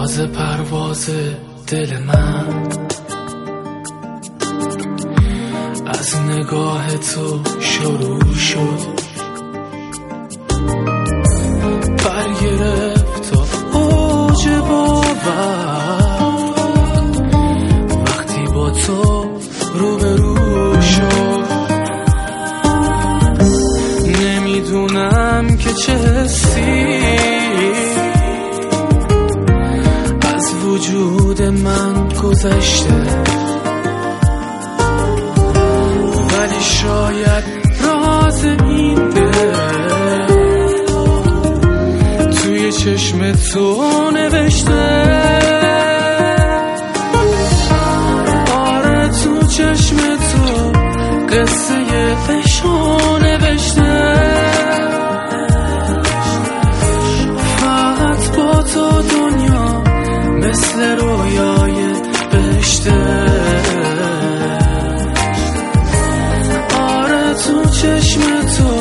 راز پرواز دل من از نگاه تو شروع شد، برگرفت تا اوج باور وقتی با تو روبرو شد. نمیدونم که چه حسی از وجود من گذشته، ولی شاید راز این دل توی چشم تو نوشته. آره تو چشم تو قصه عشقو نوشته. فقط با تو دنیا مثل رویای بهشته. آره تو چشم تو